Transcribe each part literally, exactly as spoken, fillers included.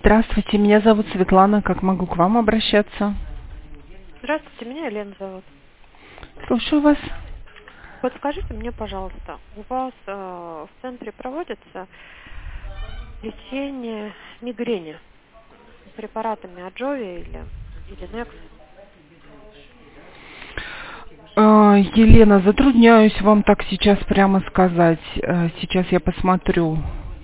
Здравствуйте, меня зовут Светлана. Как могу к вам обращаться? Здравствуйте, меня Елена зовут. Слушаю вас. Подскажите мне, пожалуйста, у вас э, в центре проводится лечение мигрени препаратами Аджови или, или Некс? Э, Елена, затрудняюсь вам так сейчас прямо сказать. Э, Сейчас я посмотрю.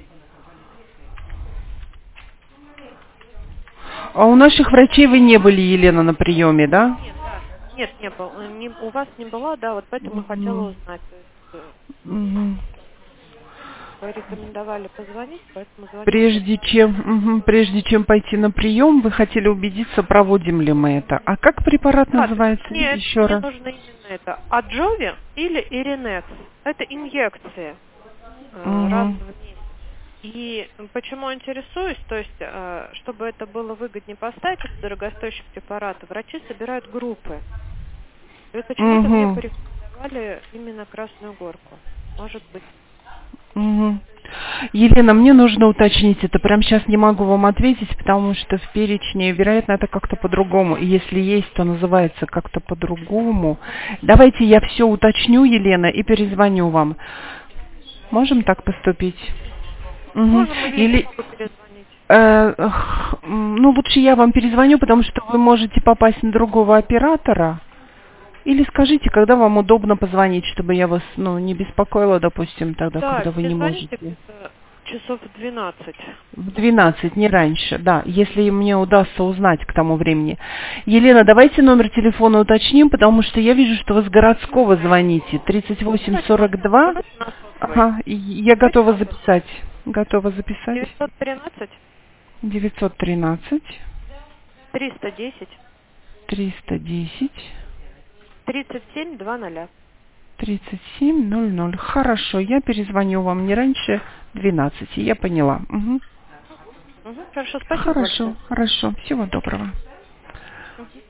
А у наших врачей вы не были, Елена, на приеме, да? Нет, да. Нет, не было. Не, у вас не было, да, вот поэтому хотела Мгм. узнать. То есть, э, Мгм. вы рекомендовали позвонить, поэтому звоню сейчас. Прежде чем, мгм, прежде чем пойти на прием, вы хотели убедиться, проводим ли мы это. А как препарат Да, то есть называется мне, еще мне раз? нужно именно это. Аджови или Иринекс. Это инъекции э, раз Мгм. в месяц. И почему интересуюсь, то есть, э, чтобы это было выгоднее поставить, это дорогостоящие препараты, врачи собирают группы. И вот почему-то мне Мгм. порекомендовали именно Красную Горку. Может быть. Мгм. Елена, мне нужно уточнить это. Прямо сейчас не могу вам ответить, потому что в перечне, вероятно, это как-то по-другому. И если есть, то называется как-то по-другому. Давайте я все уточню, Елена, и перезвоню вам. Можем так поступить? Мгм. Можем, или я Или, могу перезвонить. э, х, м, ну, лучше я вам перезвоню, потому что вы можете попасть на другого оператора. Или скажите, когда вам удобно позвонить, чтобы я вас, ну, не беспокоила, допустим, тогда, Да, когда вы не перезвоните можете. где-то часов в двенадцать. В двенадцать, не раньше, да, если мне удастся узнать к тому времени. Елена, давайте номер телефона уточним, потому что я вижу, что вы с городского звоните. тридцать восемь Давайте на, сорок два. давайте на сотовый. Ага, и я Давайте готова на сотовый. записать. Готова записать. девятьсот тринадцать девятьсот тринадцать триста десять триста десять тридцать семь двадцать. тридцать семь ноль ноль. Хорошо, я перезвоню вам не раньше двенадцати, я поняла. Угу. Угу. Хорошо, спасибо Хорошо, большое. хорошо. Всего доброго. Мгм.